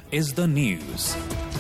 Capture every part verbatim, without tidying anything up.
is the news.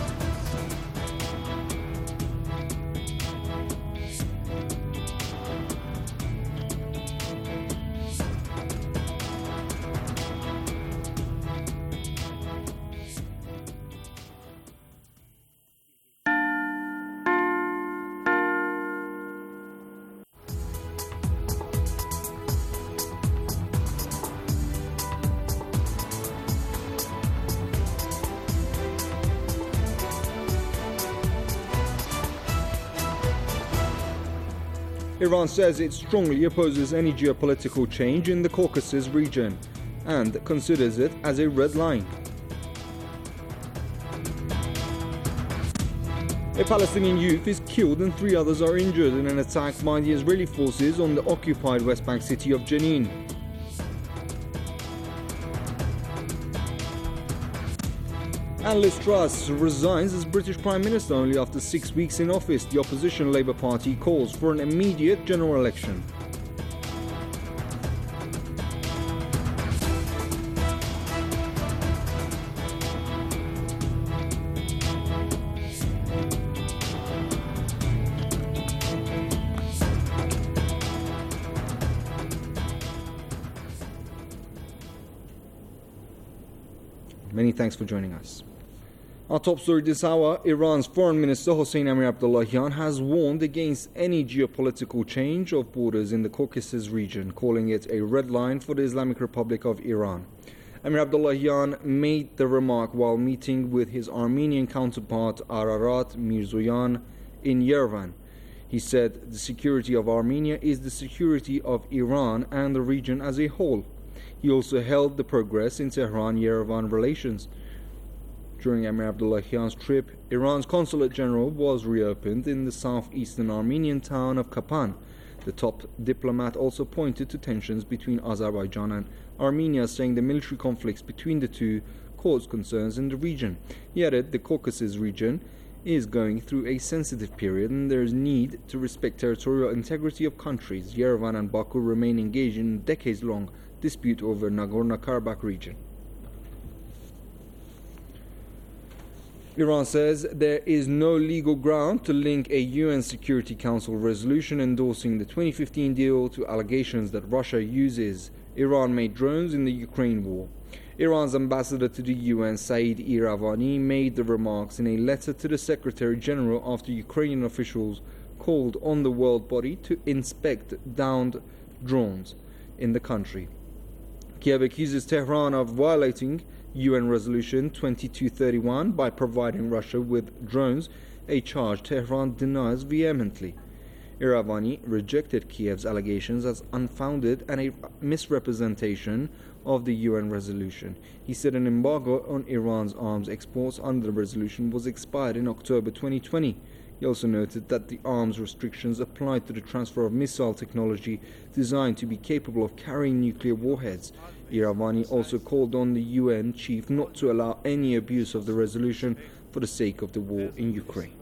Iran says it strongly opposes any geopolitical change in the Caucasus region and considers it as a red line. A Palestinian youth is killed and three others are injured in an attack by the Israeli forces on the occupied West Bank city of Jenin. And Liz Truss resigns as British Prime Minister only after six weeks in office. The opposition Labour Party calls for an immediate general election. Many thanks for joining us. Our top story this hour, Iran's Foreign Minister Hossein Amir-Abdollahian has warned against any geopolitical change of borders in the Caucasus region, calling it a red line for the Islamic Republic of Iran. Amir-Abdollahian made the remark while meeting with his Armenian counterpart Ararat Mirzoyan in Yerevan. He said the security of Armenia is the security of Iran and the region as a whole. He also held the progress in Tehran-Yerevan relations. During Amir Abdollahian's trip, Iran's consulate general was reopened in the southeastern Armenian town of Kapan. The top diplomat also pointed to tensions between Azerbaijan and Armenia, saying the military conflicts between the two caused concerns in the region. He added the Caucasus region is going through a sensitive period and there is need to respect territorial integrity of countries. Yerevan and Baku remain engaged in a decades-long dispute over Nagorno-Karabakh region. Iran says there is no legal ground to link a U N Security Council resolution endorsing the twenty fifteen deal to allegations that Russia uses Iran-made drones in the Ukraine war. Iran's ambassador to the U N, Saeed Iravani, made the remarks in a letter to the Secretary General after Ukrainian officials called on the world body to inspect downed drones in the country. Kiev accuses Tehran of violating U N Resolution twenty-two thirty-one by providing Russia with drones, a charge Tehran denies vehemently. Iravani rejected Kiev's allegations as unfounded and a misrepresentation of the U N resolution. He said an embargo on Iran's arms exports under the resolution was expired in October twenty twenty. He also noted that the arms restrictions applied to the transfer of missile technology designed to be capable of carrying nuclear warheads. Iravani also called on the U N chief not to allow any abuse of the resolution for the sake of the war in Ukraine.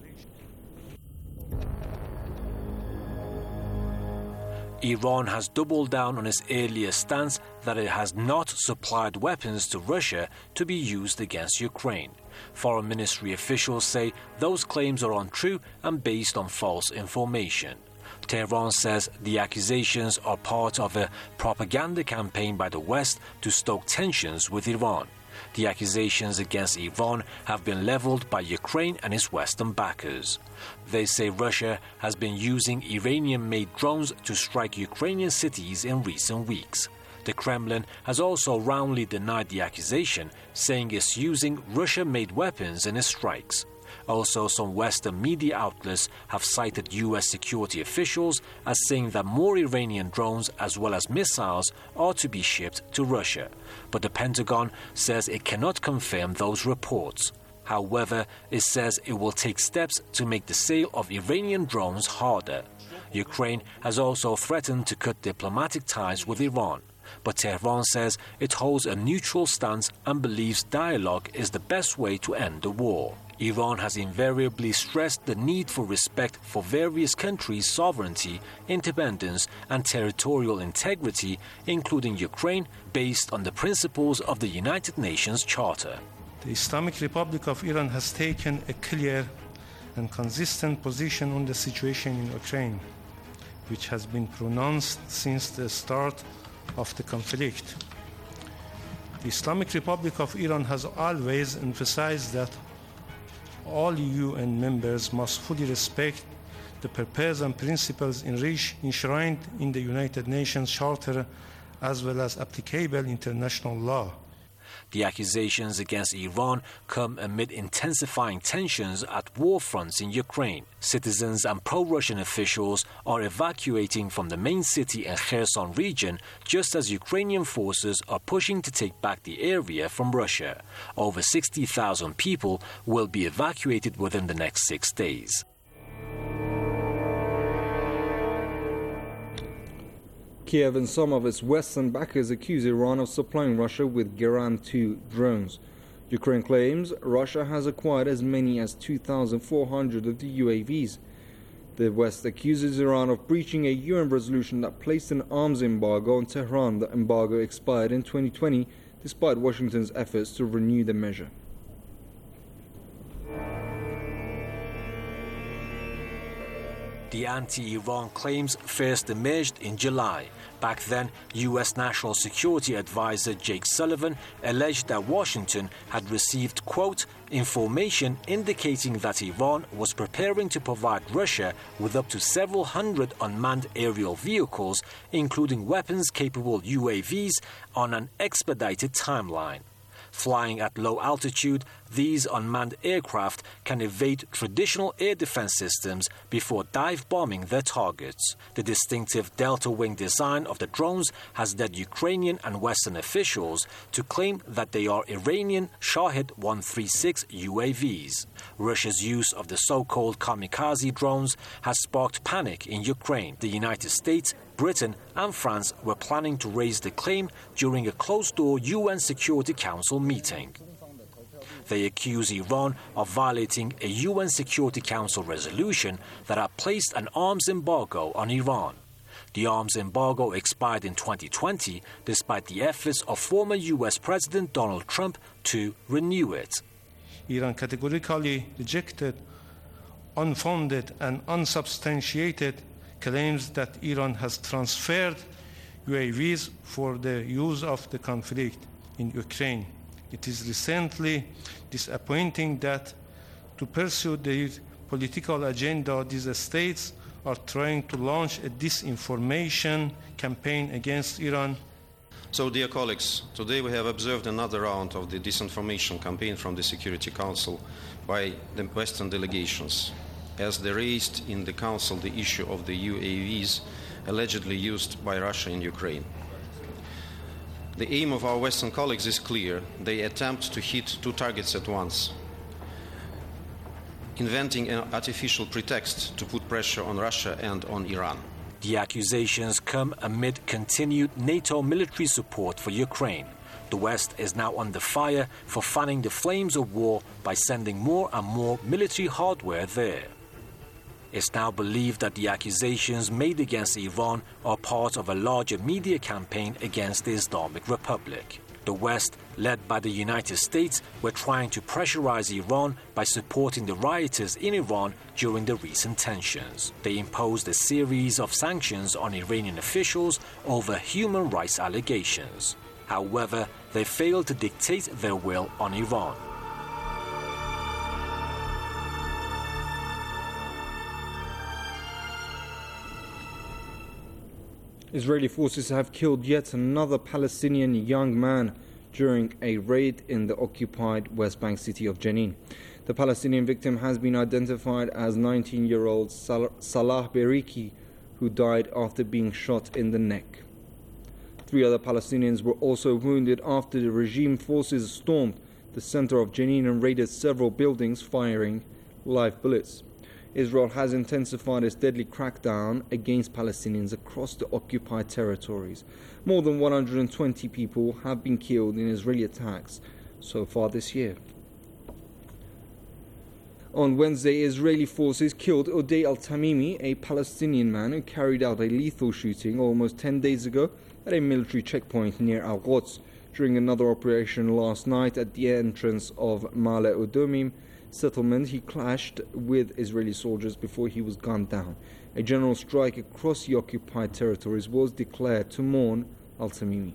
Iran has doubled down on its earlier stance that it has not supplied weapons to Russia to be used against Ukraine. Foreign Ministry officials say those claims are untrue and based on false information. Tehran says the accusations are part of a propaganda campaign by the West to stoke tensions with Iran. The accusations against Iran have been leveled by Ukraine and its Western backers. They say Russia has been using Iranian-made drones to strike Ukrainian cities in recent weeks. The Kremlin has also roundly denied the accusation, saying it's using Russia-made weapons in its strikes. Also, some Western media outlets have cited U S security officials as saying that more Iranian drones as well as missiles are to be shipped to Russia. But the Pentagon says it cannot confirm those reports. However, it says it will take steps to make the sale of Iranian drones harder. Ukraine has also threatened to cut diplomatic ties with Iran. But Tehran says it holds a neutral stance and believes dialogue is the best way to end the war. Iran has invariably stressed the need for respect for various countries' sovereignty, independence, and territorial integrity, including Ukraine, based on the principles of the United Nations Charter. The Islamic Republic of Iran has taken a clear and consistent position on the situation in Ukraine, which has been pronounced since the start of the conflict. The Islamic Republic of Iran has always emphasized that all U N members must fully respect the purpose and principles enshrined in the United Nations Charter as well as applicable international law. The accusations against Iran come amid intensifying tensions at war fronts in Ukraine. Citizens and pro-Russian officials are evacuating from the main city and Kherson region just as Ukrainian forces are pushing to take back the area from Russia. Over sixty thousand people will be evacuated within the next six days. Kiev and some of its western backers accuse Iran of supplying Russia with Geran two drones. Ukraine claims Russia has acquired as many as two thousand four hundred of the U A Vs. The West accuses Iran of breaching a U N resolution that placed an arms embargo on Tehran. The embargo expired in twenty twenty, despite Washington's efforts to renew the measure. The anti-Iran claims first emerged in July. Back then, U S National Security Advisor Jake Sullivan alleged that Washington had received, quote, information indicating that Iran was preparing to provide Russia with up to several hundred unmanned aerial vehicles, including weapons-capable U A Vs, on an expedited timeline. Flying at low altitude, these unmanned aircraft can evade traditional air defense systems before dive bombing their targets. The distinctive delta wing design of the drones has led Ukrainian and Western officials to claim that they are Iranian Shahed one thirty-six U A Vs. Russia's use of the so-called kamikaze drones has sparked panic in Ukraine. The United States, Britain and France were planning to raise the claim during a closed-door U N Security Council meeting. They accuse Iran of violating a U N Security Council resolution that had placed an arms embargo on Iran. The arms embargo expired in twenty twenty, despite the efforts of former U S President Donald Trump to renew it. Iran categorically rejected unfounded and unsubstantiated claims that Iran has transferred U A Vs for the use of the conflict in Ukraine. It is recently disappointing that to pursue their political agenda, these states are trying to launch a disinformation campaign against Iran. So, dear colleagues, today we have observed another round of the disinformation campaign from the Security Council by the Western delegations, as they raised in the Council the issue of the U A Vs allegedly used by Russia in Ukraine. The aim of our Western colleagues is clear. They attempt to hit two targets at once, inventing an artificial pretext to put pressure on Russia and on Iran. The accusations come amid continued NATO military support for Ukraine. The West is now under fire for fanning the flames of war by sending more and more military hardware there. It's now believed that the accusations made against Iran are part of a larger media campaign against the Islamic Republic. The West, led by the United States, were trying to pressurize Iran by supporting the rioters in Iran during the recent tensions. They imposed a series of sanctions on Iranian officials over human rights allegations. However, they failed to dictate their will on Iran. Israeli forces have killed yet another Palestinian young man during a raid in the occupied West Bank city of Jenin. The Palestinian victim has been identified as nineteen-year-old Salah Beriki, who died after being shot in the neck. Three other Palestinians were also wounded after the regime forces stormed the center of Jenin and raided several buildings, firing live bullets. Israel has intensified its deadly crackdown against Palestinians across the occupied territories. More than one hundred twenty people have been killed in Israeli attacks so far this year. On Wednesday, Israeli forces killed Odey al-Tamimi, a Palestinian man who carried out a lethal shooting almost ten days ago at a military checkpoint near Al-Quds. During another operation last night at the entrance of Ma'ale Adumim settlement, he clashed with Israeli soldiers before he was gunned down. A general strike across the occupied territories was declared to mourn al-Tamimi.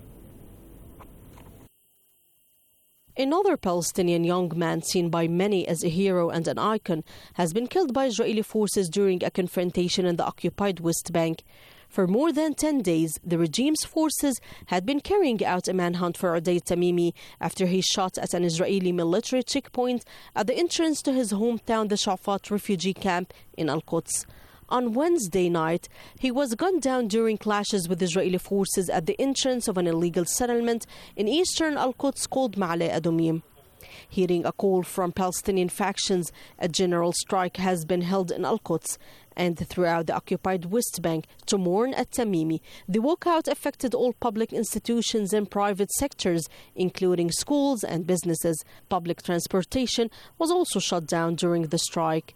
Another Palestinian young man seen by many as a hero and an icon has been killed by Israeli forces during a confrontation in the occupied West Bank. For more than ten days, the regime's forces had been carrying out a manhunt for Uday Tamimi after he shot at an Israeli military checkpoint at the entrance to his hometown, the Shafat refugee camp in Al-Quds. On Wednesday night, he was gunned down during clashes with Israeli forces at the entrance of an illegal settlement in eastern Al-Quds called Ma'ale Adumim. Hearing a call from Palestinian factions, a general strike has been held in Al-Quds and throughout the occupied West Bank to mourn at Tamimi. The walkout affected all public institutions and private sectors, including schools and businesses. Public transportation was also shut down during the strike.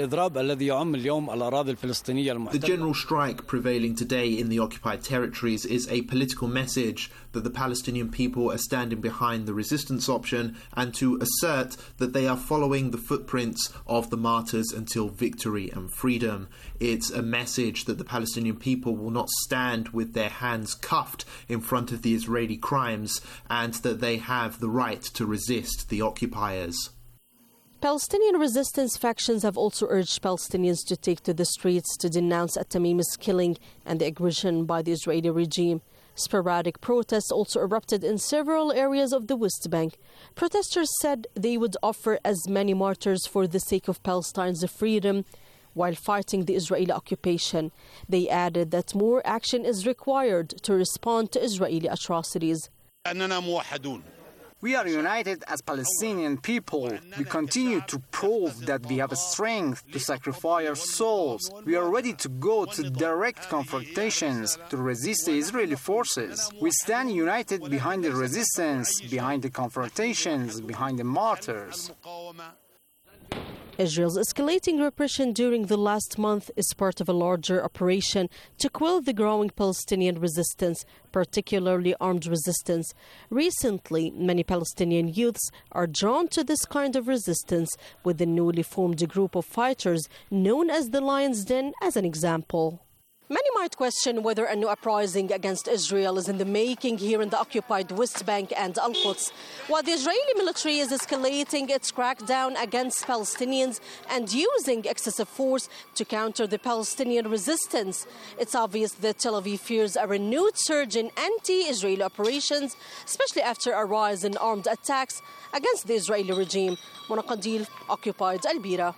The general strike prevailing today in the occupied territories is a political message that the Palestinian people are standing behind the resistance option and to assert that they are following the footprints of the martyrs until victory and freedom. It's a message that the Palestinian people will not stand with their hands cuffed in front of the Israeli crimes and that they have the right to resist the occupiers. Palestinian resistance factions have also urged Palestinians to take to the streets to denounce at-Tamimi's killing and the aggression by the Israeli regime. Sporadic protests also erupted in several areas of the West Bank. Protesters said they would offer as many martyrs for the sake of Palestine's freedom while fighting the Israeli occupation. They added that more action is required to respond to Israeli atrocities. We are united as Palestinian people. We continue to prove that we have a strength to sacrifice our souls. We are ready to go to direct confrontations to resist the Israeli forces. We stand united behind the resistance, behind the confrontations, behind the martyrs. Israel's escalating repression during the last month is part of a larger operation to quell the growing Palestinian resistance, particularly armed resistance. Recently, many Palestinian youths are drawn to this kind of resistance, with the newly formed group of fighters known as the Lion's Den as an example. Many might question whether a new uprising against Israel is in the making here in the occupied West Bank and Al-Quds. While the Israeli military is escalating its crackdown against Palestinians and using excessive force to counter the Palestinian resistance, it's obvious that Tel Aviv fears a renewed surge in anti-Israeli operations, especially after a rise in armed attacks against the Israeli regime. Mona Qandil, occupied Al Bira.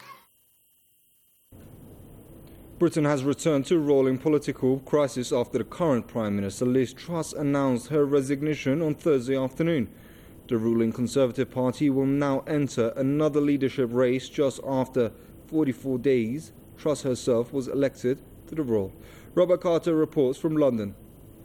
Britain has returned to a rolling political crisis after the current Prime Minister Liz Truss announced her resignation on Thursday afternoon. The ruling Conservative Party will now enter another leadership race just after forty-four days. Truss herself was elected to the role. Robert Carter reports from London.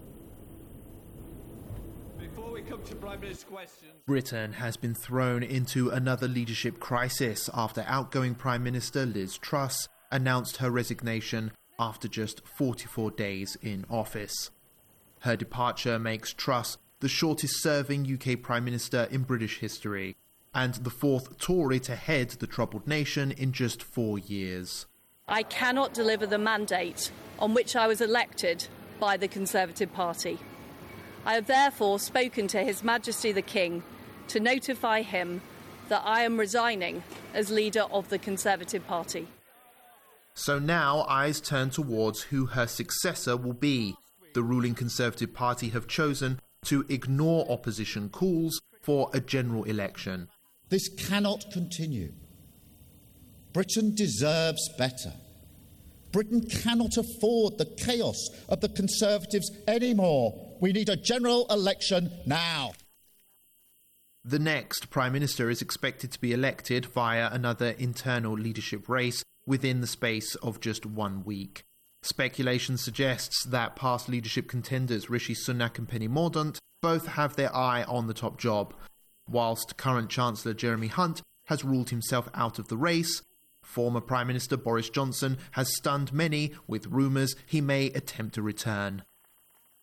Before we come to Prime Minister's questions, Britain has been thrown into another leadership crisis after outgoing Prime Minister Liz Truss announced her resignation after just forty-four days in office. Her departure makes Truss the shortest-serving U K Prime Minister in British history and the fourth Tory to head the troubled nation in just four years. I cannot deliver the mandate on which I was elected by the Conservative Party. I have therefore spoken to His Majesty the King to notify him that I am resigning as leader of the Conservative Party. So now eyes turn towards who her successor will be. The ruling Conservative Party have chosen to ignore opposition calls for a general election. This cannot continue. Britain deserves better. Britain cannot afford the chaos of the Conservatives anymore. We need a general election now. The next Prime Minister is expected to be elected via another internal leadership race within the space of just one week. Speculation suggests that past leadership contenders Rishi Sunak and Penny Mordaunt both have their eye on the top job, whilst current Chancellor Jeremy Hunt has ruled himself out of the race. Former Prime Minister Boris Johnson has stunned many with rumours he may attempt to return.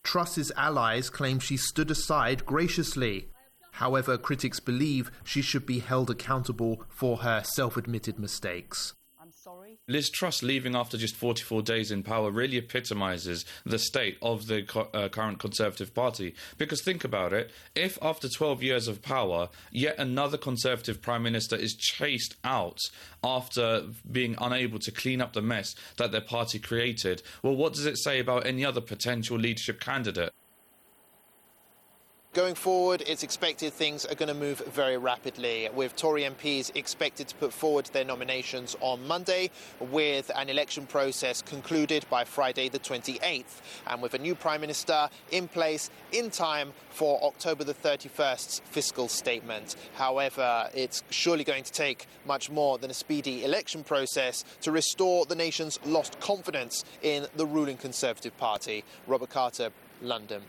Truss's allies claim she stood aside graciously. However, critics believe she should be held accountable for her self-admitted mistakes. Liz Truss leaving after just forty-four days in power really epitomises the state of the co- uh, current Conservative Party. Because think about it, if after twelve years of power, yet another Conservative Prime Minister is chased out after being unable to clean up the mess that their party created, well, what does it say about any other potential leadership candidate? Going forward, it's expected things are going to move very rapidly, with Tory M Ps expected to put forward their nominations on Monday, with an election process concluded by Friday the twenty-eighth, and with a new Prime Minister in place in time for October the thirty-first's fiscal statement. However, it's surely going to take much more than a speedy election process to restore the nation's lost confidence in the ruling Conservative Party. Robert Carter, London.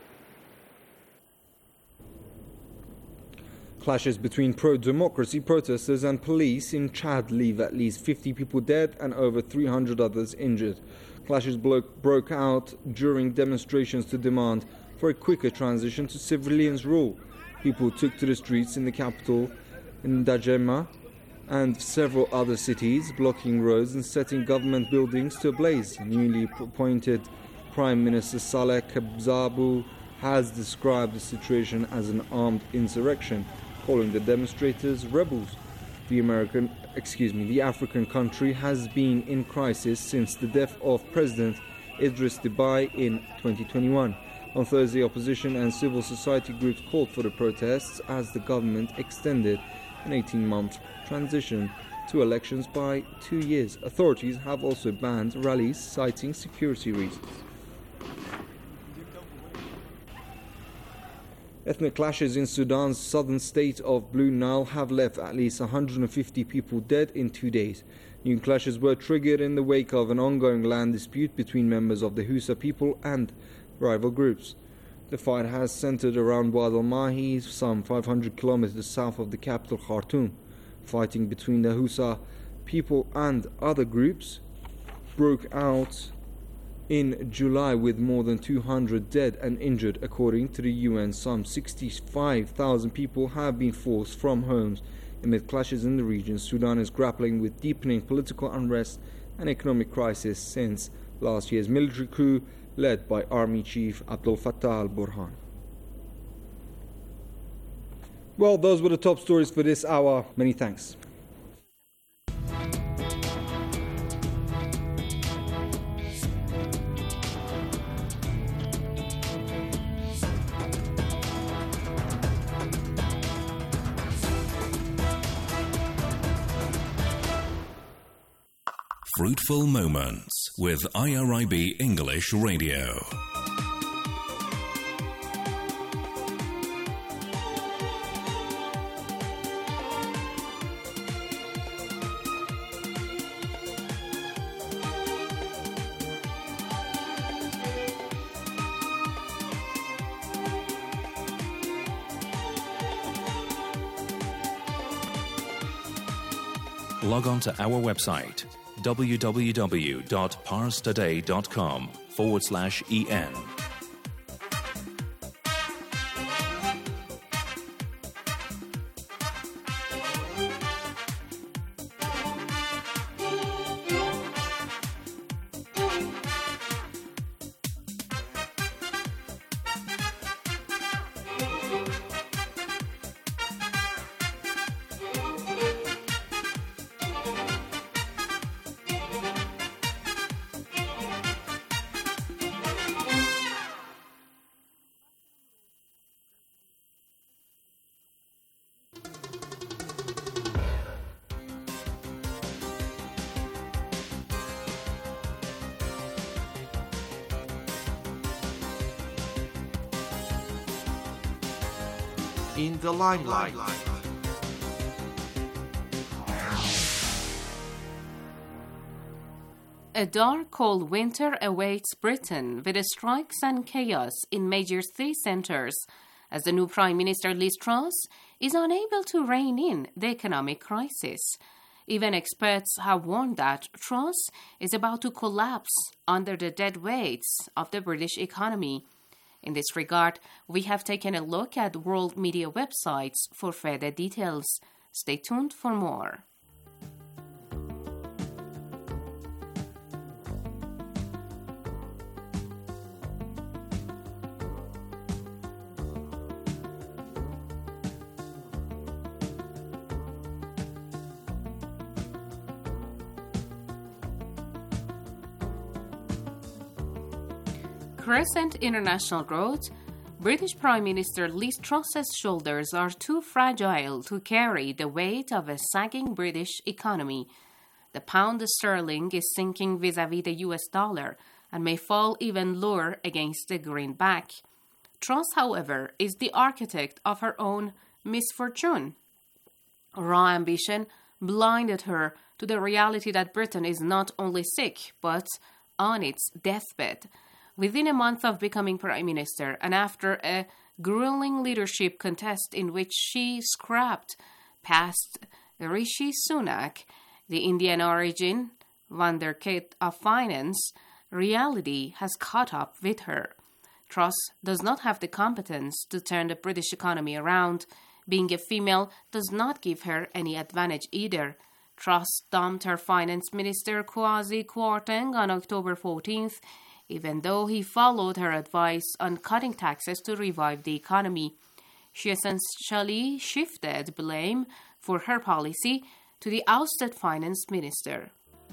Clashes between pro-democracy protesters and police in Chad leave at least fifty people dead and over three hundred others injured. Clashes blo- broke out during demonstrations to demand for a quicker transition to civilians' rule. People took to the streets in the capital, in Ndjamena, and several other cities, blocking roads and setting government buildings to ablaze. Newly appointed Prime Minister Saleh Kabzabu has described the situation as an armed insurrection, calling the demonstrators rebels. The American, excuse me, the African country has been in crisis since the death of President Idris Deby in twenty twenty-one. On Thursday, opposition and civil society groups called for the protests as the government extended an eighteen-month transition to elections by two years. Authorities have also banned rallies, citing security reasons. Ethnic clashes in Sudan's southern state of Blue Nile have left at least one hundred fifty people dead in two days. New clashes were triggered in the wake of an ongoing land dispute between members of the Hausa people and rival groups. The fight has centered around Wad al-Mahi, some five hundred kilometers south of the capital Khartoum. Fighting between the Hausa people and other groups broke out in July with more than two hundred dead and injured. According to the U N, some sixty-five thousand people have been forced from homes amid clashes in the region. Sudan is grappling with deepening political unrest and economic crisis since last year's military coup led by Army Chief Abdel Fattah al-Burhan. Well, those were the top stories for this hour. Many thanks. Fruitful Moments with I R I B English Radio. Log on to our website www.parstoday.com forward slash en. In the limelight. A dark, cold winter awaits Britain with strikes and chaos in major city centres as the new Prime Minister Liz Truss is unable to rein in the economic crisis. Even experts have warned that Truss is about to collapse under the dead weights of the British economy. In this regard, we have taken a look at world media websites for further details. Stay tuned for more. Crescent International wrote, British Prime Minister Liz Truss's shoulders are too fragile to carry the weight of a sagging British economy. The pound sterling is sinking vis-à-vis the U S dollar and may fall even lower against the greenback. Truss, however, is the architect of her own misfortune. Raw ambition blinded her to the reality that Britain is not only sick, but on its deathbed. Within a month of becoming Prime Minister, and after a grueling leadership contest in which she scrapped past Rishi Sunak, the Indian origin wonderkid of finance, reality has caught up with her. Truss does not have the competence to turn the British economy around. Being a female does not give her any advantage either. Truss dumped her finance minister Kwasi Kwarteng on October fourteenth, even though he followed her advice on cutting taxes to revive the economy. She essentially shifted blame for her policy to the ousted finance minister.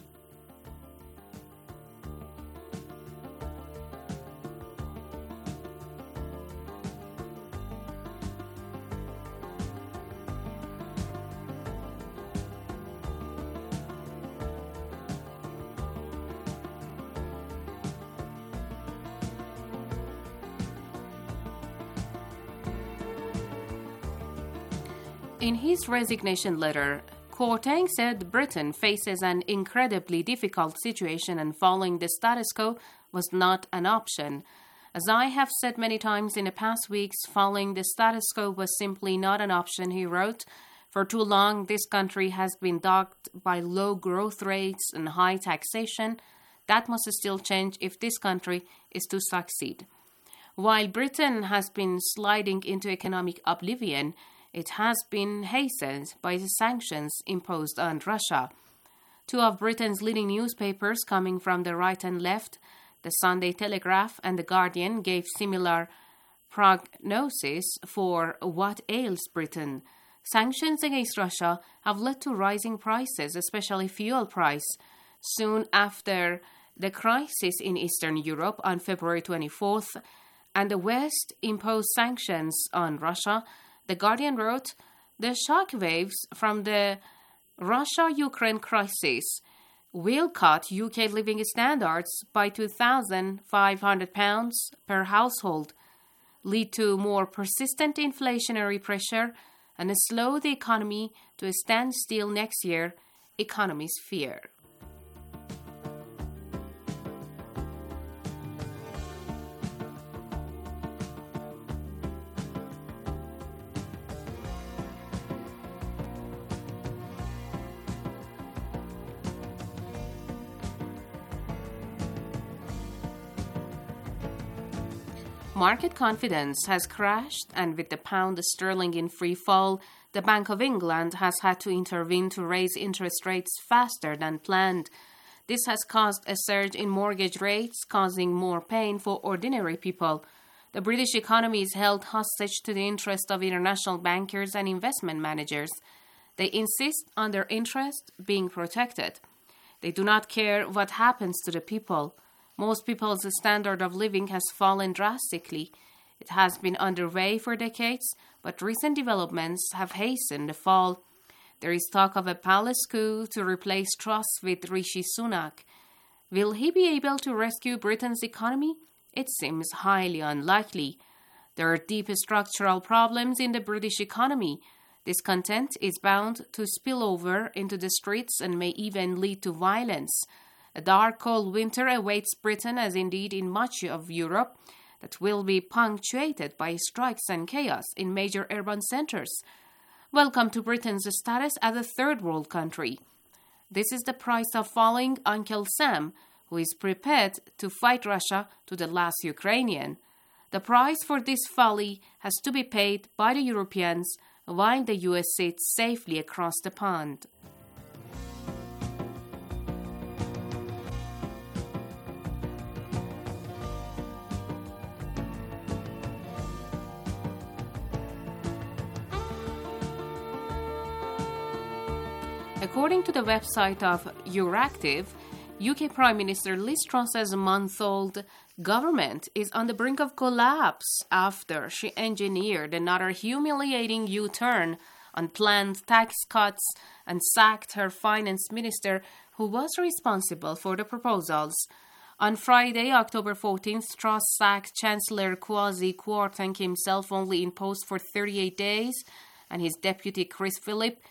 In his resignation letter, Kwarteng said Britain faces an incredibly difficult situation and following the status quo was not an option. As I have said many times in the past weeks, following the status quo was simply not an option, he wrote. For too long, this country has been dogged by low growth rates and high taxation. That must still change if this country is to succeed. While Britain has been sliding into economic oblivion, it has been hastened by the sanctions imposed on Russia. Two of Britain's leading newspapers coming from the right and left, the Sunday Telegraph and the Guardian, gave similar prognosis for what ails Britain. Sanctions against Russia have led to rising prices, especially fuel price. Soon after the crisis in Eastern Europe on February twenty-fourth, and the West imposed sanctions on Russia, The Guardian wrote, the shockwaves from the Russia-Ukraine crisis will cut U K living standards by two thousand five hundred pounds per household, lead to more persistent inflationary pressure, and slow the economy to a standstill next year, economists fear. Market confidence has crashed, and with the pound sterling in free fall, the Bank of England has had to intervene to raise interest rates faster than planned. This has caused a surge in mortgage rates, causing more pain for ordinary people. The British economy is held hostage to the interest of international bankers and investment managers. They insist on their interest being protected. They do not care what happens to the people. Most people's standard of living has fallen drastically. It has been underway for decades, but recent developments have hastened the fall. There is talk of a palace coup to replace Truss with Rishi Sunak. Will he be able to rescue Britain's economy? It seems highly unlikely. There are deep structural problems in the British economy. Discontent is bound to spill over into the streets and may even lead to violence. A dark, cold winter awaits Britain, as indeed in much of Europe, that will be punctuated by strikes and chaos in major urban centers. Welcome to Britain's status as a third world country. This is the price of following Uncle Sam, who is prepared to fight Russia to the last Ukrainian. The price for this folly has to be paid by the Europeans while the U S sits safely across the pond. According to the website of Euractiv, U K Prime Minister Liz Truss's month-old government is on the brink of collapse after she engineered another humiliating U-turn on planned tax cuts and sacked her finance minister, who was responsible for the proposals. On Friday, October fourteenth, Truss sacked Chancellor Kwasi Kwarteng himself only in post for thirty-eight days, and his deputy Chris Philip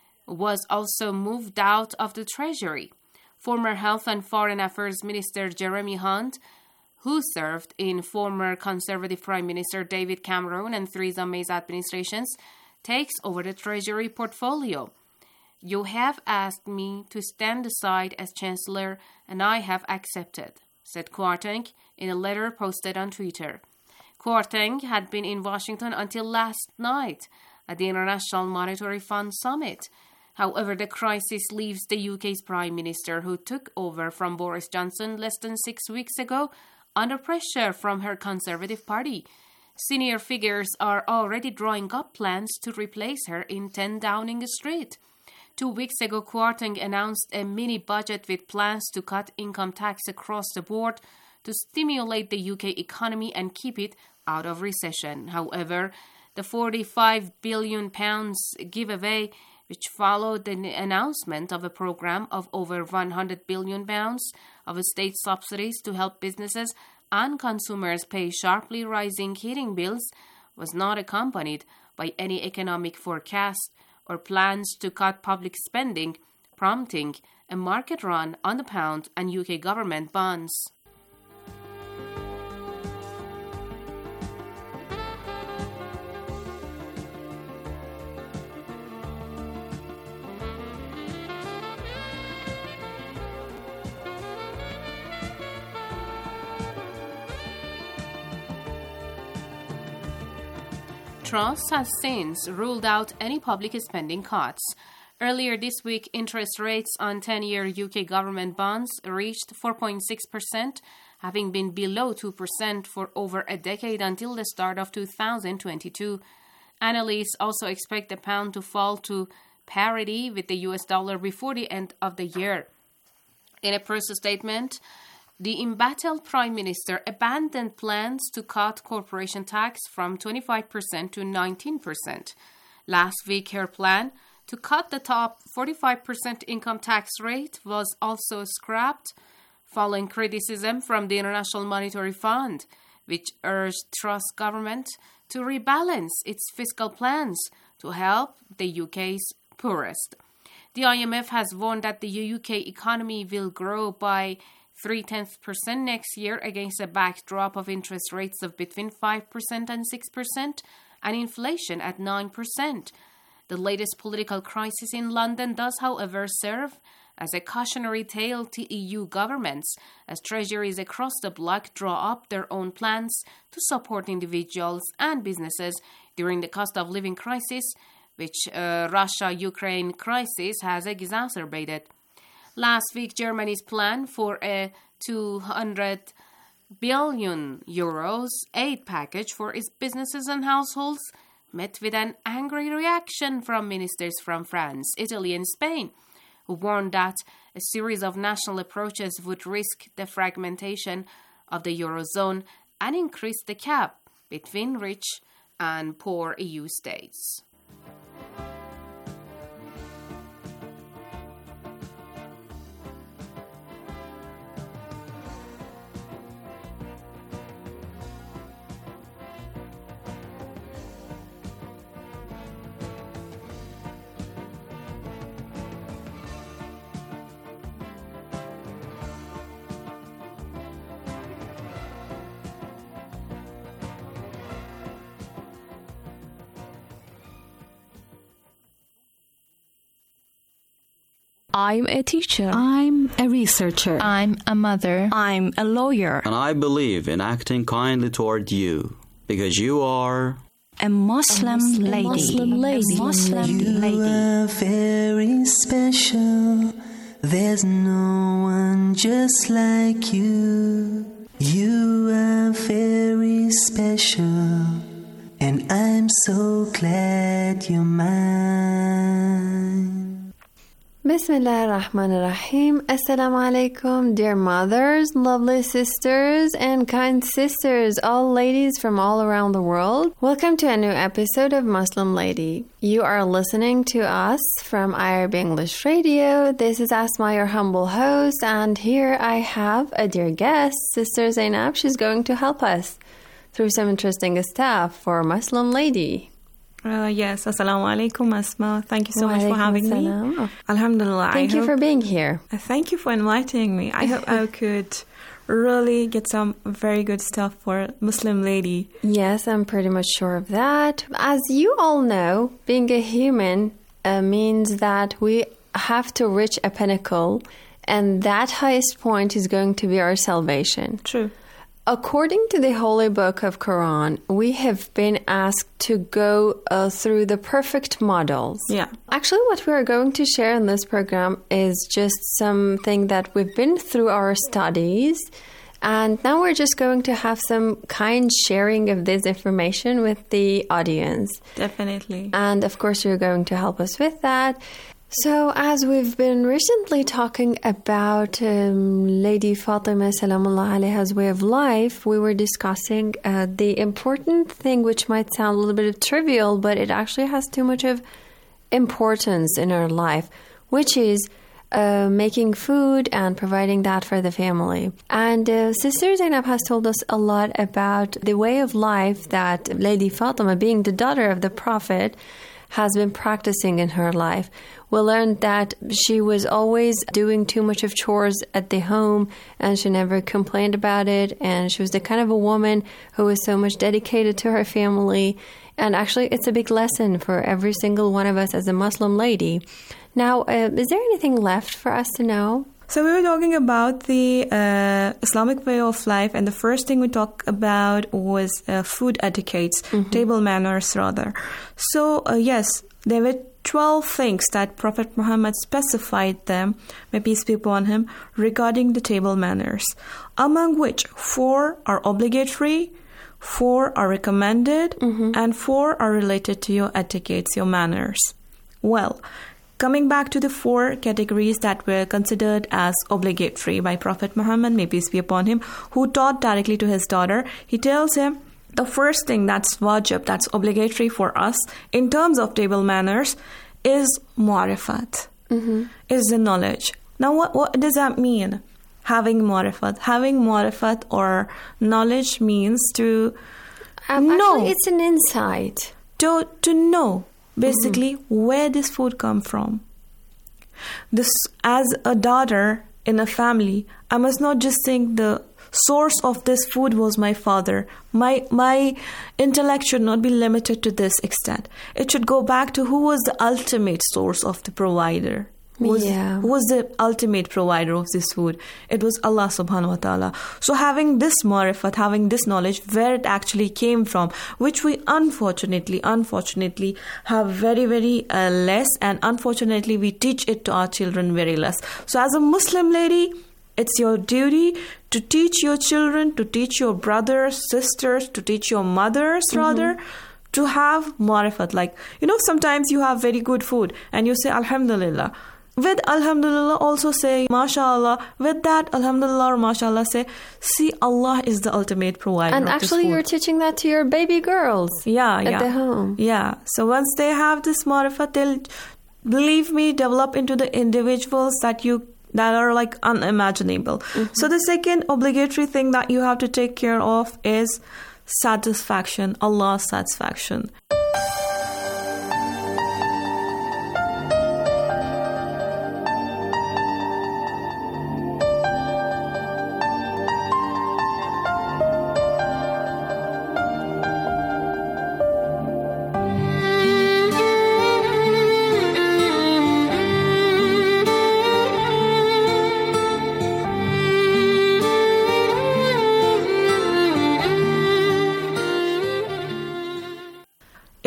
was also moved out of the Treasury. Former Health and Foreign Affairs Minister Jeremy Hunt, who served in former Conservative Prime Minister David Cameron and Theresa May's administrations, takes over the Treasury portfolio. "You have asked me to stand aside as Chancellor, and I have accepted," said Kwarteng in a letter posted on Twitter. Kwarteng had been in Washington until last night at the International Monetary Fund Summit. However, the crisis leaves the U K's Prime Minister, who took over from Boris Johnson less than six weeks ago, under pressure from her Conservative Party. Senior figures are already drawing up plans to replace her in ten Downing Street. Two weeks ago, Kwarteng announced a mini-budget with plans to cut income tax across the board to stimulate the U K economy and keep it out of recession. However, the forty-five billion pounds giveaway, which followed the announcement of a program of over one hundred billion pounds of state subsidies to help businesses and consumers pay sharply rising heating bills, was not accompanied by any economic forecast or plans to cut public spending, prompting a market run on the pound and U K government bonds. Truss has since ruled out any public spending cuts. Earlier this week, interest rates on ten-year U K government bonds reached four point six percent, having been below two percent for over a decade until the start of two thousand twenty-two. Analysts also expect the pound to fall to parity with the U S dollar before the end of the year. In a press statement, the embattled Prime Minister abandoned plans to cut corporation tax from twenty-five percent to nineteen percent. Last week, her plan to cut the top forty-five percent income tax rate was also scrapped, following criticism from the International Monetary Fund, which urged Truss government to rebalance its fiscal plans to help the U K's poorest. The I M F has warned that the U K economy will grow by three-tenths percent next year against a backdrop of interest rates of between five percent and six percent and inflation at nine percent. The latest political crisis in London does, however, serve as a cautionary tale to E U governments as treasuries across the bloc draw up their own plans to support individuals and businesses during the cost of living crisis, which uh, Russia-Ukraine crisis has exacerbated. Last week, Germany's plan for a two hundred billion euros aid package for its businesses and households met with an angry reaction from ministers from France, Italy, and Spain, who warned that a series of national approaches would risk the fragmentation of the Eurozone and increase the gap between rich and poor E U states. I'm a teacher. I'm a researcher. I'm a mother. I'm a lawyer. And I believe in acting kindly toward you, because you are... A Muslim, a Muslim lady. Muslim lady. A Muslim you lady. You are very special. There's no one just like you. You are very special. And I'm so glad you're mine. Bismillah ar-Rahman ar-Rahim. Assalamu alaikum, dear mothers, lovely sisters, and kind sisters, all ladies from all around the world. Welcome to a new episode of Muslim Lady. You are listening to us from I R B English Radio. This is Asma, your humble host, and here I have a dear guest, Sister Zainab. She's going to help us through some interesting stuff for Muslim Lady. Uh, yes, assalamu alaikum, Asma. Thank you so much for having assalam. me. Alhamdulillah. Thank I you hope, for being here. Uh, thank you for inviting me. I hope I could really get some very good stuff for Muslim Lady. Yes, I'm pretty much sure of that. As you all know, being a human uh, means that we have to reach a pinnacle, and that highest point is going to be our salvation. True. According to the Holy Book of Quran, we have been asked to go uh, through the perfect models. Yeah. Actually, what we are going to share in this program is just something that we've been through our studies, and now we're just going to have some kind sharing of this information with the audience. Definitely. And of course, you're going to help us with that. So, as we've been recently talking about um, Lady Fatima Salamullah Alaiha's way of life, we were discussing uh, the important thing, which might sound a little bit trivial, but it actually has too much of importance in our life, which is uh, making food and providing that for the family. And uh, Sister Zainab has told us a lot about the way of life that Lady Fatima, being the daughter of the Prophet, has been practicing in her life. We learned that she was always doing too much of chores at the home, and she never complained about it, and she was the kind of a woman who was so much dedicated to her family. And actually, it's a big lesson for every single one of us as a Muslim lady. Now, uh, is there anything left for us to know? So we were talking about the uh, Islamic way of life, and the first thing we talked about was uh, food etiquettes, mm-hmm. table manners rather. So uh, yes, there were twelve things that Prophet Muhammad specified them, may peace be upon him, regarding the table manners, among which four are obligatory, four are recommended, mm-hmm. and four are related to your etiquettes, your manners. Well, coming back to the four categories that were considered as obligatory by Prophet Muhammad, may peace be upon him, who taught directly to his daughter, he tells him the first thing that's wajib, that's obligatory for us in terms of table manners, is marifat, mm-hmm. is the knowledge. Now, what, what does that mean? Having marifat. Having marifat or knowledge means to um, know. Actually, it's an insight. To, to know. Basically, mm-hmm. where this food come from. This, as a daughter in a family, I must not just think the source of this food was my father. My my intellect should not be limited to this extent. It should go back to who was the ultimate source of the provider. Who was, yeah. who was the ultimate provider of this food? It was Allah subhanahu wa ta'ala. So having this marifat, having this knowledge, where it actually came from, which we unfortunately, unfortunately have very, very uh, less, and unfortunately we teach it to our children very less. So as a Muslim lady, it's your duty to teach your children, to teach your brothers, sisters, to teach your mothers mm-hmm. rather, to have marifat. Like, you know, sometimes you have very good food and you say, Alhamdulillah. With Alhamdulillah, also say, MashaAllah. With that, Alhamdulillah or MashaAllah, say, see, Allah is the ultimate provider and of actually, this food. you're teaching that to your baby girls yeah, at yeah. the home. Yeah. So once they have this marifat, they'll, believe me, develop into the individuals that you that are like unimaginable. Mm-hmm. So the second obligatory thing that you have to take care of is satisfaction, Allah's satisfaction.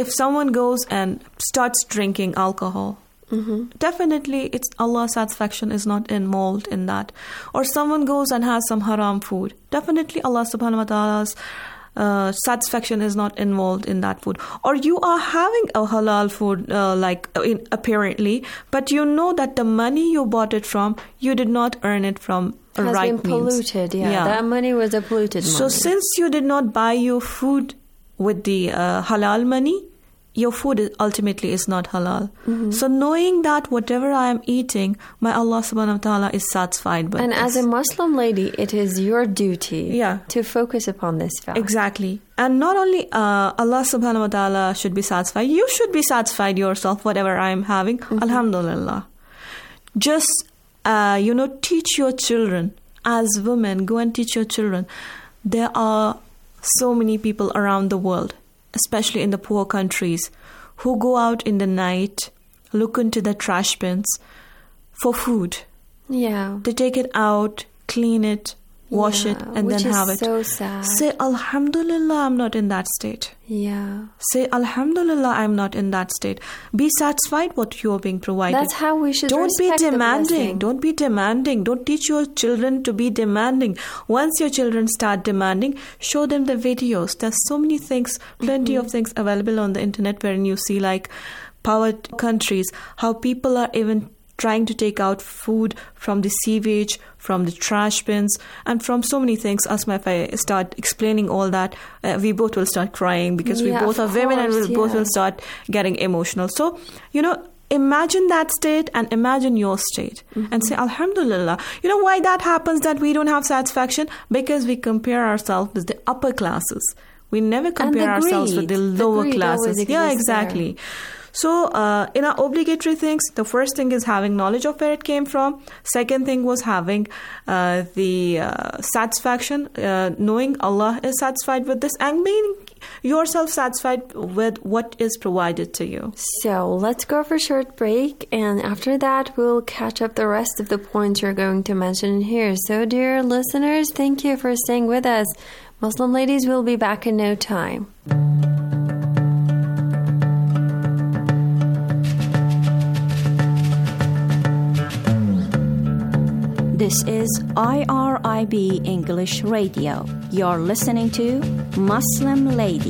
if someone goes and starts drinking alcohol, mm-hmm. definitely it's Allah's satisfaction is not involved in that. Or someone goes and has some haram food, definitely Allah subhanahu wa ta'ala's uh, satisfaction is not involved in that food. Or you are having a halal food, uh, like in, apparently, but you know that the money you bought it from, you did not earn it from has right been polluted. means. Yeah. yeah, that money was a polluted money. So since you did not buy your food with the uh, halal money, your food is ultimately is not halal. Mm-hmm. So knowing that whatever I am eating, my Allah subhanahu wa ta'ala is satisfied by And this. as a Muslim lady, it is your duty yeah. to focus upon this fact. Exactly. And not only uh, Allah subhanahu wa ta'ala should be satisfied, you should be satisfied yourself, whatever I am having. Mm-hmm. Alhamdulillah. Just, uh, you know, teach your children. As women, go and teach your children. There are so many people around the world, especially in the poor countries, who go out in the night, look into the trash bins for food. Yeah. They take it out, clean it, wash yeah, it, and which then is have it. So sad. Say, Alhamdulillah, I'm not in that state. Yeah. Say, Alhamdulillah, I'm not in that state. Be satisfied what you are being provided. That's how we should Don't be respect the demanding. blessing. Don't be demanding. Don't teach your children to be demanding. Once your children start demanding, show them the videos. There's so many things, plenty mm-hmm. of things available on the internet wherein you see like poor countries, how people are even trying to take out food from the sewage, from the trash bins, and from so many things. Asma, if I start explaining all that, uh, we both will start crying because yeah, we both are course, women and we yeah. both will start getting emotional. So, you know, imagine that state and imagine your state mm-hmm. and say, Alhamdulillah. You know why that happens, that we don't have satisfaction? Because we compare ourselves with the upper classes. We never compare ourselves with the lower the classes. Yeah, exactly. There. So, uh, in our obligatory things, the first thing is having knowledge of where it came from. Second thing was having uh, the uh, satisfaction, uh, knowing Allah is satisfied with this, and being yourself satisfied with what is provided to you. So, let's go for a short break, and after that, we'll catch up the rest of the points you're going to mention here. So, dear listeners, thank you for staying with us. Muslim ladies will be back in no time. This is I R I B English Radio. You're listening to Muslim Lady.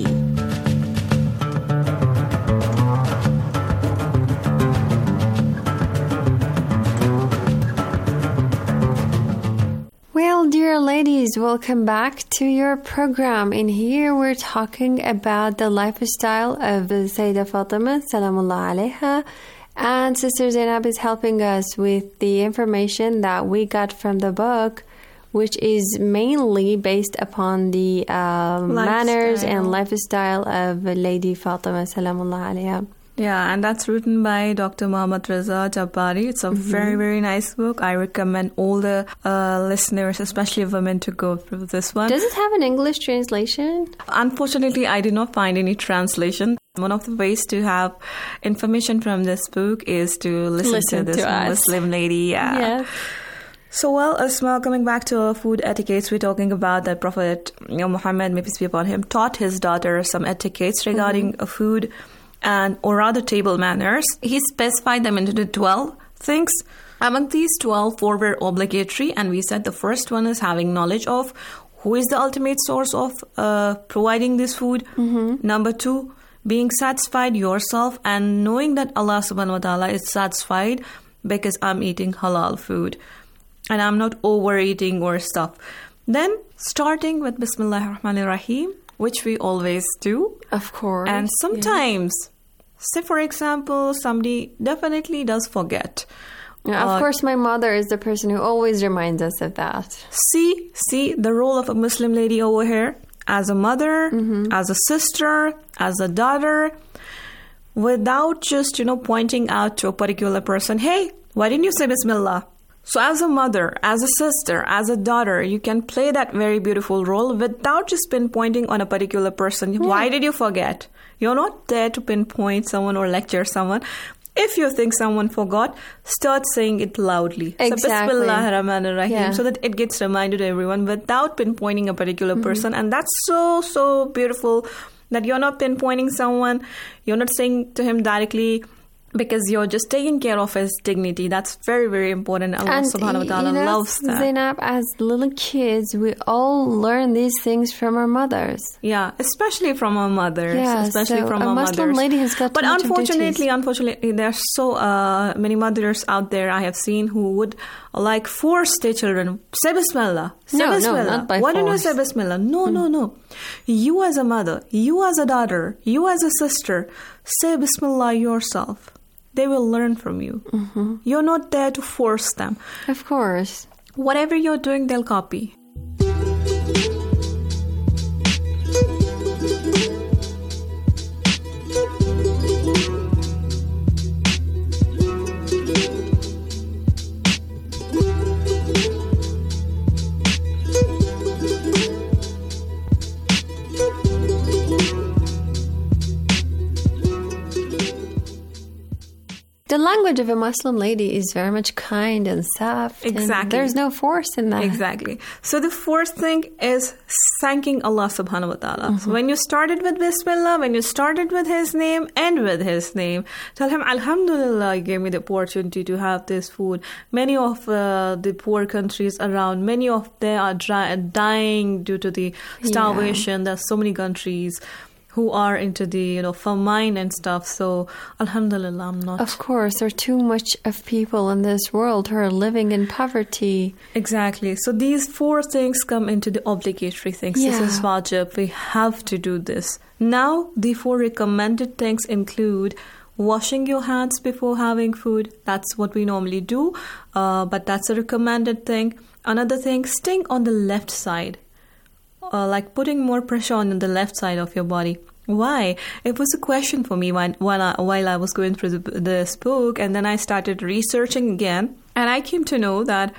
Well, dear ladies, welcome back to your program. In here, we're talking about the lifestyle of Sayyidah Fatima, Salamullah Alayha. And Sister Zainab is helping us with the information that we got from the book, which is mainly based upon the um, manners and lifestyle of Lady Fatima Salamullah Alayha. Yeah, and that's written by Doctor Muhammad Reza Jabbari. It's a mm-hmm. very, very nice book. I recommend all the uh, listeners, especially women, to go through this one. Does it have an English translation? Unfortunately, I did not find any translation. One of the ways to have information from this book is to listen, listen to this to Muslim lady. Yeah. Yes. So, well, Asma, coming back to food etiquettes, we're talking about that Prophet you know, Muhammad, may peace be upon him, taught his daughter some etiquettes regarding mm-hmm. food and, or rather, table manners. He specified them into the twelve things. Among these twelve, four were obligatory, and we said the first one is having knowledge of who is the ultimate source of uh, providing this food. Mm-hmm. Number two, being satisfied yourself and knowing that Allah subhanahu wa ta'ala is satisfied because I'm eating halal food and I'm not overeating or stuff. Then starting with Bismillahir Rahmanir Rahim, which we always do. Of course. And sometimes, yeah. say for example, somebody definitely does forget. Yeah, of uh, course, my mother is the person who always reminds us of that. See, see the role of a Muslim lady over here. As a mother, mm-hmm. as a sister, as a daughter, without just, you know, pointing out to a particular person, hey, why didn't you say Bismillah? So as a mother, as a sister, as a daughter, you can play that very beautiful role without just pinpointing on a particular person. Yeah. Why did you forget? You're not there to pinpoint someone or lecture someone. If you think someone forgot, start saying it loudly. Exactly. So Bismillahir Rahmanir Rahim, yeah. so that it gets reminded to everyone without pinpointing a particular mm-hmm. person. And that's so, so beautiful That you're not pinpointing someone, you're not saying to him directly, because you're just taking care of his dignity. That's very, very important. Allah and subhanahu wa ta'ala you know, loves that. Zainab, as little kids, we all learn these things from our mothers. Yeah, especially from our mothers. Yeah, especially so from a our Muslim mothers. lady has got But too much unfortunately, duties. unfortunately, there are so uh, many mothers out there I have seen who would like force their children. Say Bismillah. Say No, no, Bismillah. not by Why don't you force. say Bismillah? No, no, no. You as a mother, you as a daughter, you as a sister, say Bismillah yourself. They will learn from you. Mm-hmm. You're not there to force them. Of course. Whatever you're doing, they'll copy. The language of a Muslim lady is very much kind and soft. Exactly. And there's no force in that. Exactly. So the fourth thing is thanking Allah subhanahu wa ta'ala. Mm-hmm. So when you started with Bismillah, when you started with His name, end with His name. Tell Him, Alhamdulillah, you gave me the opportunity to have this food. Many of uh, the poor countries around, many of them are dry, dying due to the starvation. Yeah. There's so many countries who are into the, you know, famine and stuff. So, alhamdulillah, I'm not. Of course, there are too much of people in this world who are living in poverty. Exactly. So these four things come into the obligatory things. Yeah. This is wajib. We have to do this. Now, the four recommended things include washing your hands before having food. That's what we normally do, uh, but that's a recommended thing. Another thing, staying on the left side. Uh, like putting more pressure on the left side of your body. Why? It was a question for me when, while, I, while I was going through the, this book, and then I started researching again, and I came to know that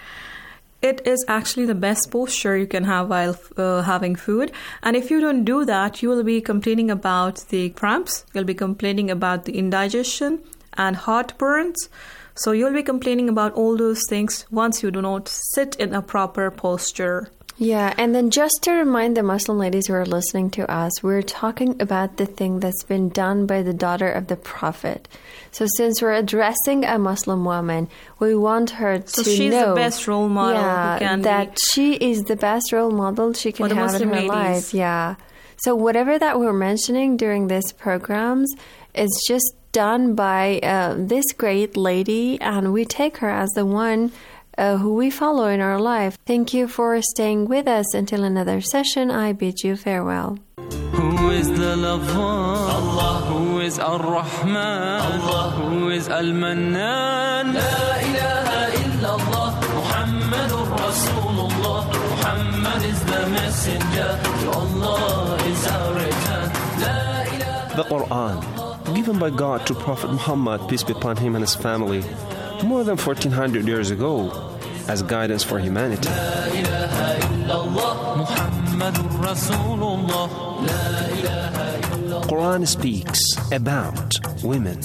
it is actually the best posture you can have while uh, having food. And if you don't do that, you will be complaining about the cramps, you'll be complaining about the indigestion and heartburns. So you'll be complaining about all those things once you do not sit in a proper posture. Yeah, and then just to remind the Muslim ladies who are listening to us, we're talking about the thing that's been done by the daughter of the Prophet. So since we're addressing a Muslim woman, we want her so to she's know the best role model yeah, who can that be. she is the best role model she can For the have Muslim in her ladies. life. Yeah. So whatever that we're mentioning during these programs is just done by uh, this great lady, and we take her as the one Uh, who we follow in our life. Thank you for staying with us until another session. I bid you farewell. Who is the lover? Allah. Who is Ar-Rahman? Allah. Who is Al-Mannan? La ilaha illallah. Muhammadur Rasulullah. Muhammad is the messenger. To Allah is our return. La ilaha. The Quran, given by God to Prophet Muhammad, peace be upon him and his family, more than fourteen hundred years ago, as guidance for humanity. Quran speaks about women.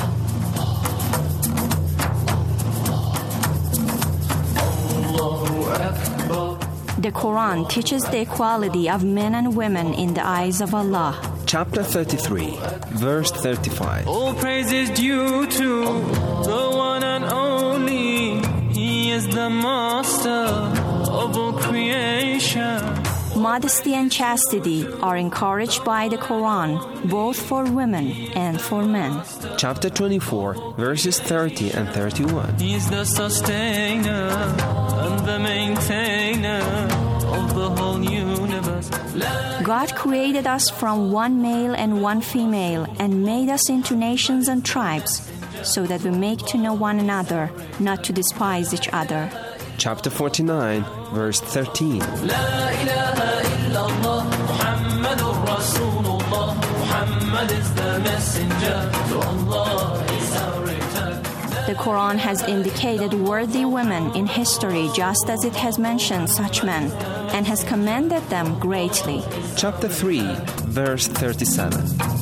The Quran teaches the equality of men and women in the eyes of Allah. Chapter thirty-three, verse thirty-five. All praise is due to the one and only. He is the master of all creation. Modesty and chastity are encouraged by the Quran, both for women and for men. Chapter twenty-four, verses thirty and thirty-one. He is the sustainer and the maintainer of the whole universe. God created us from one male and one female and made us into nations and tribes so that we make to know one another, not to despise each other. Chapter forty-nine, verse thirteen. La ilaha illallah, Muhammadur Rasulullah. Muhammad is the messenger, to Allah is our return. The Quran has indicated worthy women in history just as it has mentioned such men and has commended them greatly. Chapter three, verse thirty-seven.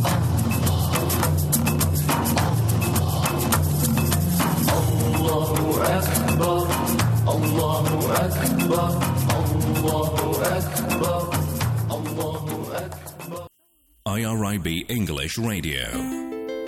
Allahu Akbar, Allahu Akbar, Allahu Akbar, Allahu Akbar. I R R I B English Radio.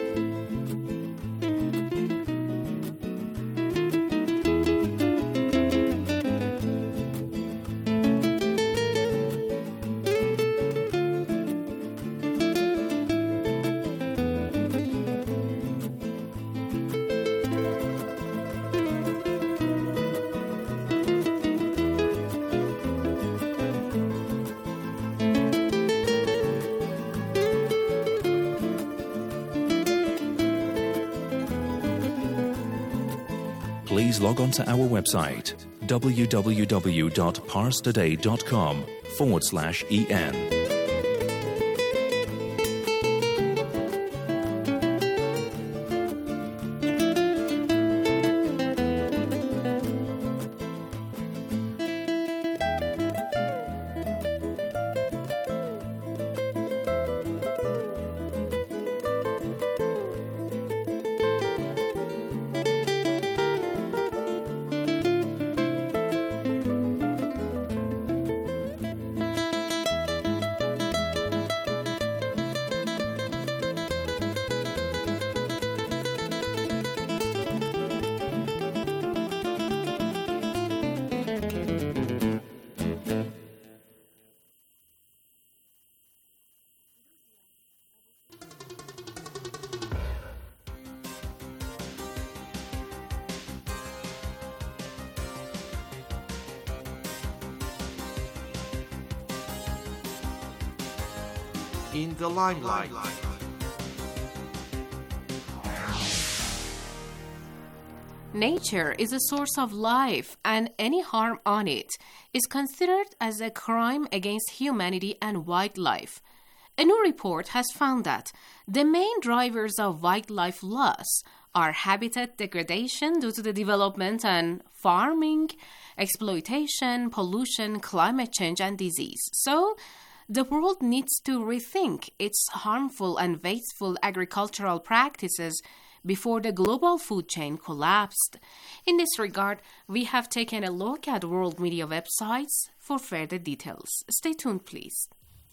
Please log on to our website, www.parstoday.com forward slash en. In the limelight. Nature is a source of life, and any harm on it is considered as a crime against humanity and wildlife. A new report has found that the main drivers of wildlife loss are habitat degradation due to the development and farming, exploitation, pollution, climate change, and disease. So, the world needs to rethink its harmful and wasteful agricultural practices before the global food chain collapsed. In this regard, we have taken a look at world media websites for further details. Stay tuned, please.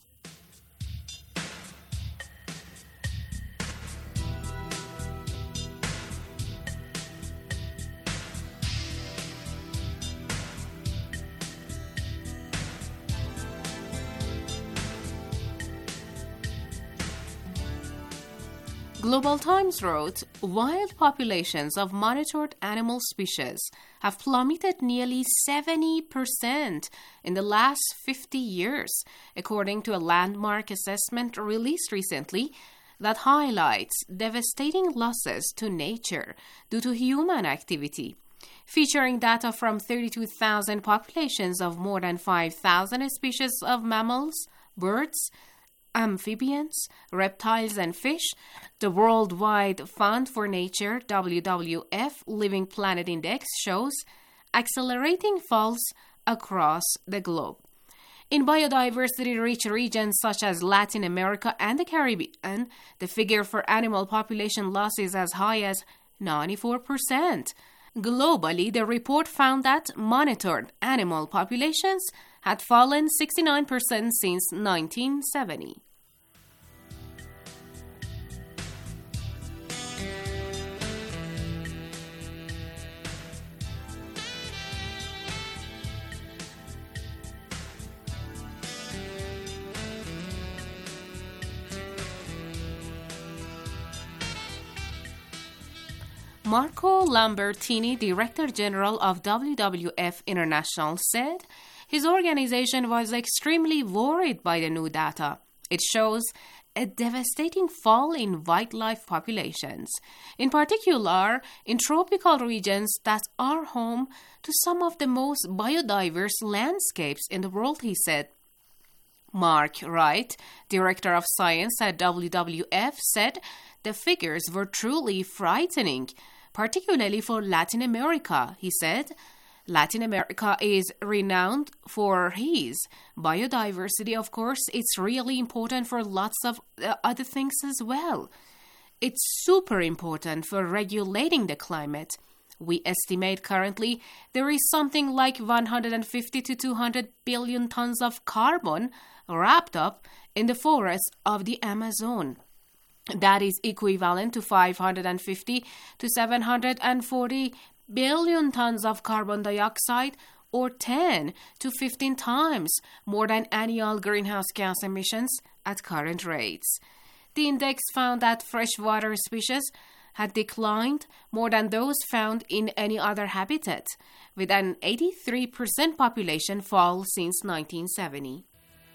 Global Times wrote, wild populations of monitored animal species have plummeted nearly seventy percent in the last fifty years, according to a landmark assessment released recently that highlights devastating losses to nature due to human activity. Featuring data from thirty-two thousand populations of more than five thousand species of mammals, birds, amphibians, reptiles, and fish, the Worldwide Fund for Nature, W W F Living Planet Index, shows accelerating falls across the globe. In biodiversity-rich regions such as Latin America and the Caribbean, the figure for animal population loss is as high as ninety-four percent. Globally, the report found that monitored animal populations had fallen sixty-nine percent since nineteen seventy. Marco Lambertini, Director General of W W F International, said his organization was extremely worried by the new data. It shows a devastating fall in wildlife populations, in particular in tropical regions that are home to some of the most biodiverse landscapes in the world, he said. Mark Wright, Director of Science at W W F, said the figures were truly frightening, particularly for Latin America. He said, Latin America is renowned for his biodiversity. Of course, it's really important for lots of uh, other things as well. It's super important for regulating the climate We estimate currently there is something like one hundred fifty to two hundred billion tons of carbon wrapped up in the forests of the Amazon. That is equivalent to five hundred fifty to seven hundred forty billion tons of carbon dioxide, or ten to fifteen times more than annual greenhouse gas emissions at current rates. The index found that freshwater species had declined more than those found in any other habitat, with an eighty-three percent population fall since nineteen seventy.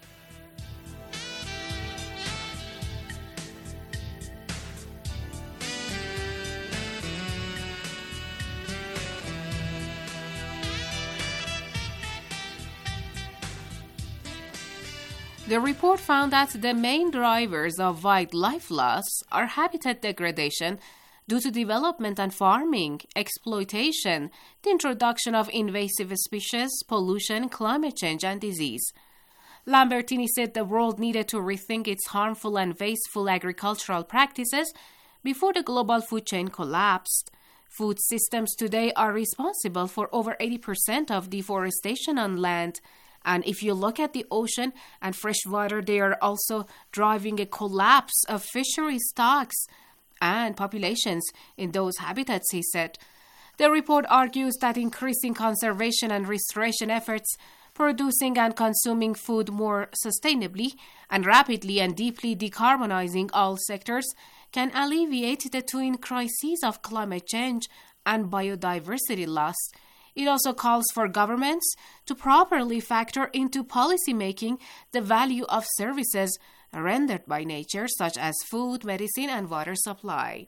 The report found that the main drivers of wildlife loss are habitat degradation due to development and farming, exploitation, the introduction of invasive species, pollution, climate change, and disease. Lambertini said the world needed to rethink its harmful and wasteful agricultural practices before the global food chain collapsed. Food systems today are responsible for over eighty percent of deforestation on land. And if you look at the ocean and freshwater, they are also driving a collapse of fishery stocks and populations in those habitats, he said. The report argues that increasing conservation and restoration efforts, producing and consuming food more sustainably and rapidly and deeply decarbonizing all sectors can alleviate the twin crises of climate change and biodiversity loss. It also calls for governments to properly factor into policymaking the value of services rendered by nature, such as food, medicine, and water supply.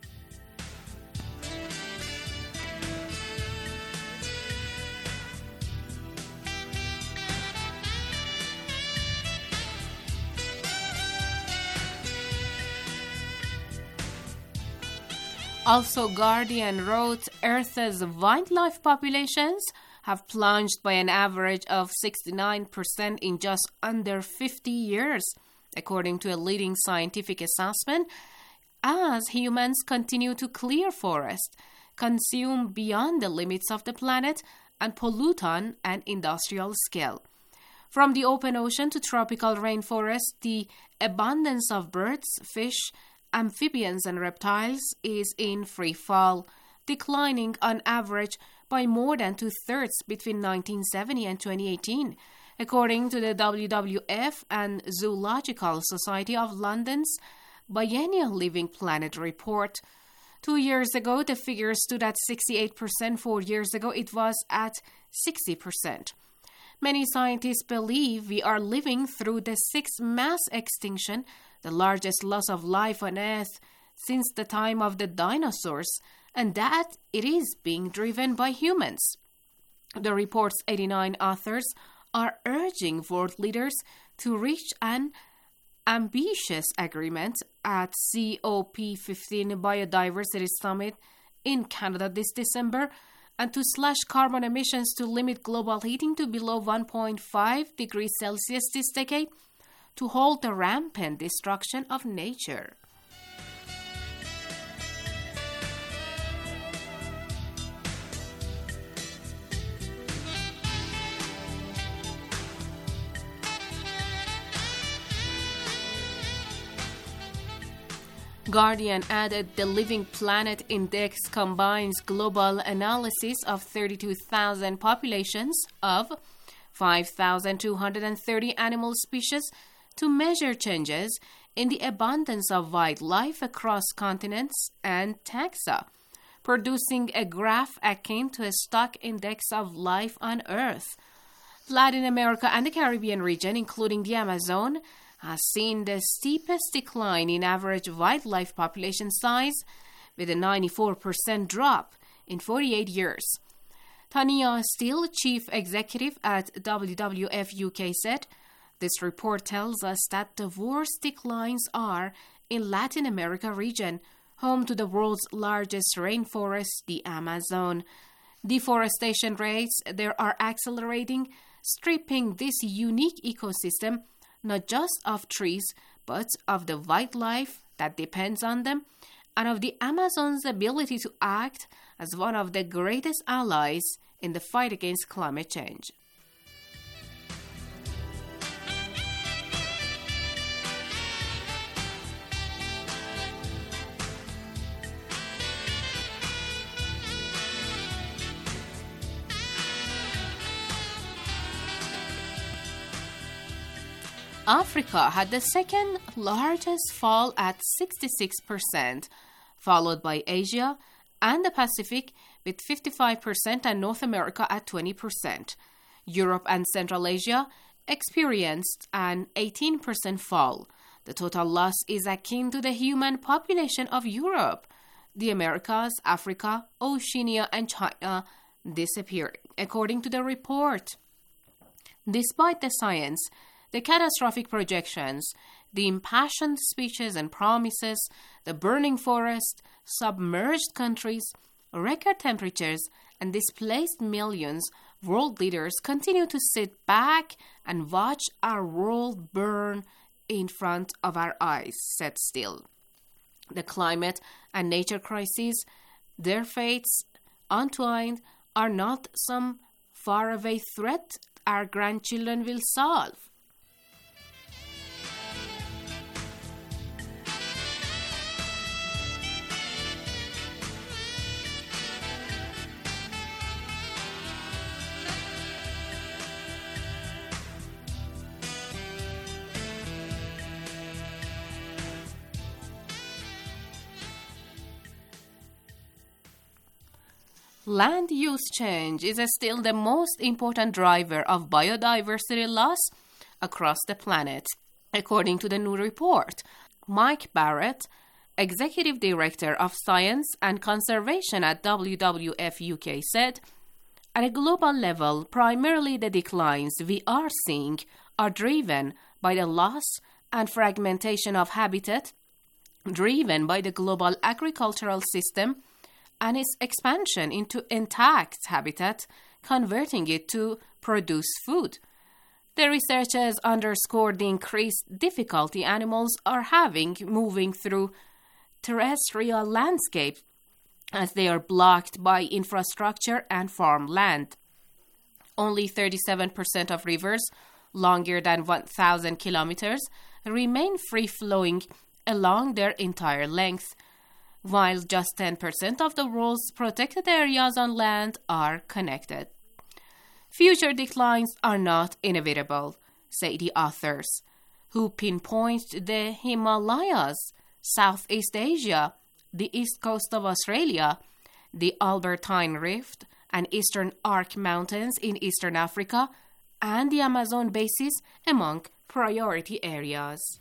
Also, Guardian wrote, Earth's wildlife populations have plunged by an average of sixty-nine percent in just under fifty years, according to a leading scientific assessment, as humans continue to clear forests, consume beyond the limits of the planet, and pollute on an industrial scale. From the open ocean to tropical rainforests, the abundance of birds, fish, amphibians and reptiles is in free fall, declining on average by more than two-thirds between nineteen seventy and twenty eighteen, according to the W W F and Zoological Society of London's Biennial Living Planet report. Two years ago, the figure stood at sixty-eight percent. Four years ago, it was at sixty percent. Many scientists believe we are living through the sixth mass extinction, the largest loss of life on Earth since the time of the dinosaurs, and that it is being driven by humans. The report's eighty-nine authors are urging world leaders to reach an ambitious agreement at C O P fifteen Biodiversity Summit in Canada this December, and to slash carbon emissions to limit global heating to below one point five degrees Celsius this decade, to halt the rampant destruction of nature. Guardian added the Living Planet Index combines global analysis of thirty-two thousand populations of five thousand two hundred thirty animal species to measure changes in the abundance of wildlife across continents and taxa, producing a graph akin to a stock index of life on Earth. Latin America and the Caribbean region, including the Amazon, has seen the steepest decline in average wildlife population size, with a ninety-four percent drop in forty-eight years. Tania Steele, chief executive at W W F U K, said, "This report tells us that the worst declines are in Latin America region, home to the world's largest rainforest, the Amazon. Deforestation rates there are accelerating, stripping this unique ecosystem not just of trees, but of the wildlife that depends on them, and of the Amazon's ability to act as one of the greatest allies in the fight against climate change. Africa had the second largest fall at sixty-six percent, followed by Asia and the Pacific with fifty-five percent and North America at twenty percent. Europe and Central Asia experienced an eighteen percent fall. The total loss is akin to the human population of Europe. The Americas, Africa, Oceania, and China disappeared, according to the report. Despite the science, the catastrophic projections, the impassioned speeches and promises, the burning forest, submerged countries, record temperatures, and displaced millions, world leaders continue to sit back and watch our world burn in front of our eyes, said Still. The climate and nature crises, their fates entwined, are not some faraway threat our grandchildren will solve. Land use change is still the most important driver of biodiversity loss across the planet, according to the new report. Mike Barrett, Executive Director of Science and Conservation at W W F U K, said, "At a global level, primarily the declines we are seeing are driven by the loss and fragmentation of habitat, driven by the global agricultural system and its expansion into intact habitat, converting it to produce food. The researchers underscored the increased difficulty animals are having moving through terrestrial landscapes as they are blocked by infrastructure and farmland. Only thirty-seven percent of rivers, longer than one thousand kilometers, remain free-flowing along their entire length, while just ten percent of the world's protected areas on land are connected. Future declines are not inevitable, say the authors, who pinpoint the Himalayas, Southeast Asia, the east coast of Australia, the Albertine Rift, and Eastern Arc Mountains in Eastern Africa, and the Amazon basin among priority areas.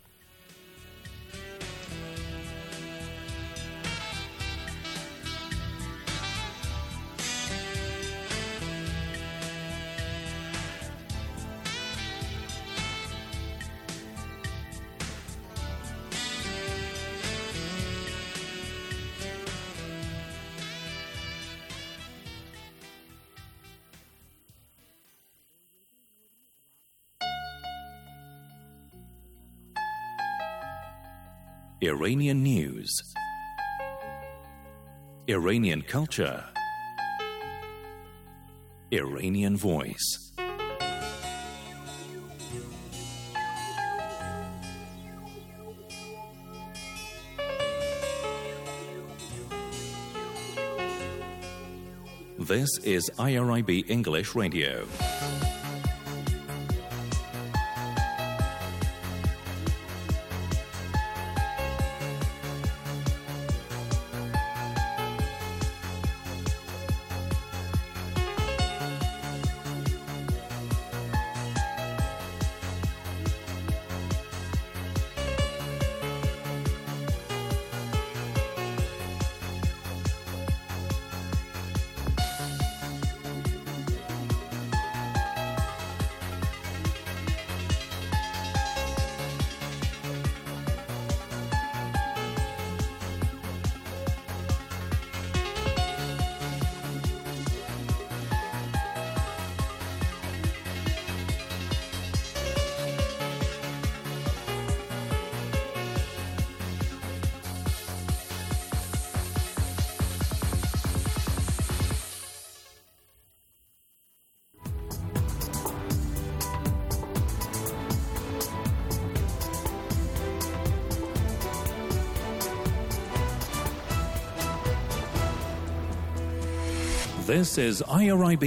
Iranian news, Iranian culture, Iranian voice. This is I R I B English Radio. This is I R I B